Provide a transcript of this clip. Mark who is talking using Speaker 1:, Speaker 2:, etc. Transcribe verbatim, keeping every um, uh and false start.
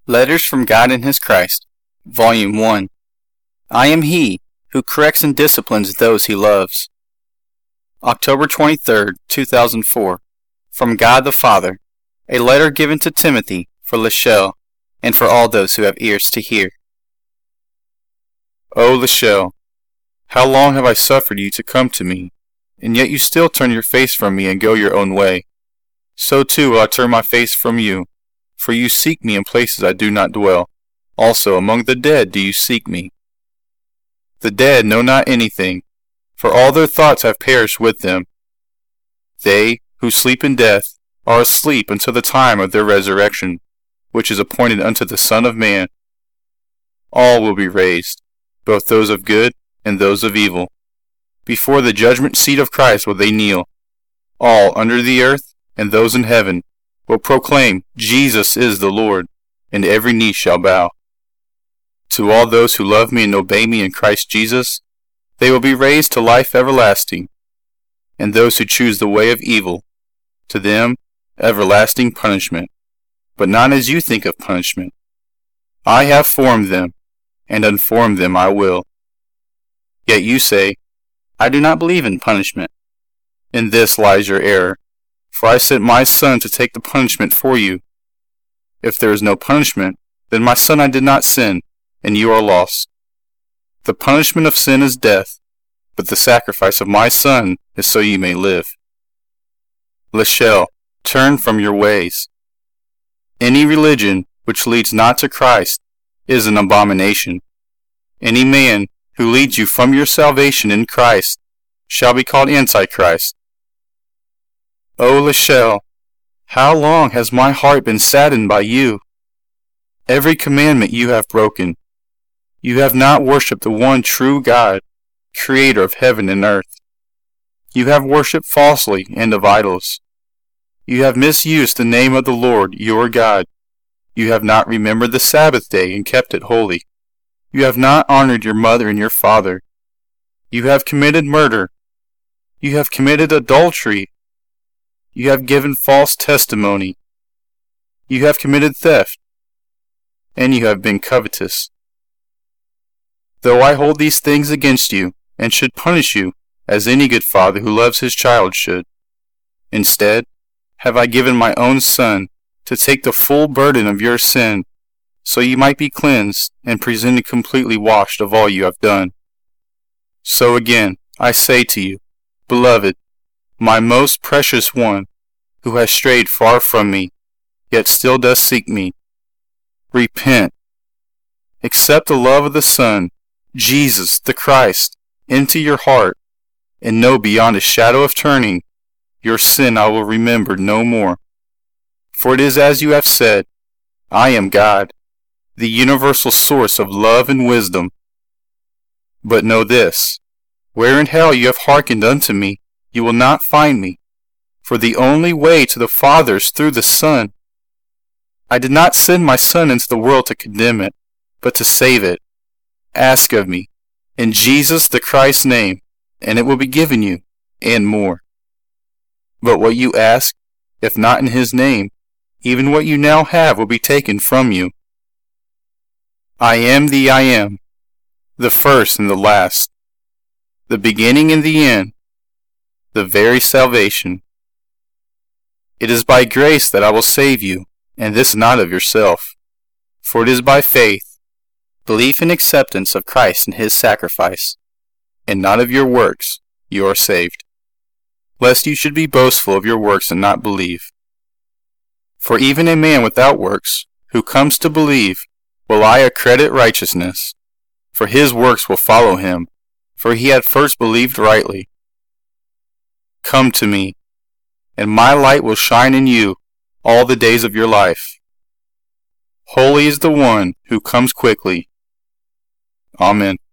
Speaker 1: Letters from God and His Christ, Volume one. I am He who corrects and disciplines those He loves. October twenty-third, two thousand four. From God the Father, a letter given to Timothy for Lachelle and for all those who have ears to hear.
Speaker 2: O Lachelle, how long have I suffered you to come to me, and yet you still turn your face from me and go your own way. So too will I turn my face from you, for you seek me in places I do not dwell. Also among the dead do you seek me. The dead know not anything, for all their thoughts have perished with them. They who sleep in death are asleep until the time of their resurrection, which is appointed unto the Son of Man. All will be raised, both those of good and those of evil. Before the judgment seat of Christ will they kneel. All under the earth and those in heaven will proclaim, Jesus is the Lord, and every knee shall bow. To all those who love me and obey me in Christ Jesus, they will be raised to life everlasting. And those who choose the way of evil, to them everlasting punishment, but not as you think of punishment. I have formed them, and unformed them I will. Yet you say, I do not believe in punishment. In this lies your error, for I sent my Son to take the punishment for you. If there is no punishment, then my Son I did not send, and you are lost. The punishment of sin is death, but the sacrifice of my Son is so you may live. Lachelle, turn from your ways. Any religion which leads not to Christ is an abomination. Any man who leads you from your salvation in Christ shall be called Antichrist. O Lachelle, how long has my heart been saddened by you? Every commandment you have broken. You have not worshipped the one true God, Creator of heaven and earth. You have worshipped falsely and of idols. You have misused the name of the Lord your God. You have not remembered the Sabbath day and kept it holy. You have not honored your mother and your father. You have committed murder. You have committed adultery. You have given false testimony. You have committed theft. And you have been covetous. Though I hold these things against you, and should punish you, as any good father who loves his child should, instead have I given my own Son to take the full burden of your sin, so you might be cleansed and presented completely washed of all you have done. So again I say to you, beloved, my most precious one, who has strayed far from me, yet still does seek me, repent. Accept the love of the Son, Jesus the Christ, into your heart, and know beyond a shadow of turning, your sin I will remember no more. For it is as you have said, I am God, the universal source of love and wisdom. But know this, where in hell you have hearkened unto me, you will not find me, for the only way to the Father is through the Son. I did not send my Son into the world to condemn it, but to save it. Ask of me, in Jesus the Christ's name, and it will be given you, and more. But what you ask, if not in His name, even what you now have will be taken from you. I am the I am, the first and the last, the beginning and the end, the very salvation. It is by grace that I will save you, and this not of yourself, for it is by faith, belief and acceptance of Christ and His sacrifice, and not of your works, you are saved, lest you should be boastful of your works and not believe. For even a man without works, who comes to believe, will I accredit righteousness, for his works will follow him, for he had first believed rightly. Come to me, and my light will shine in you all the days of your life. Holy is the one who comes quickly. Amen.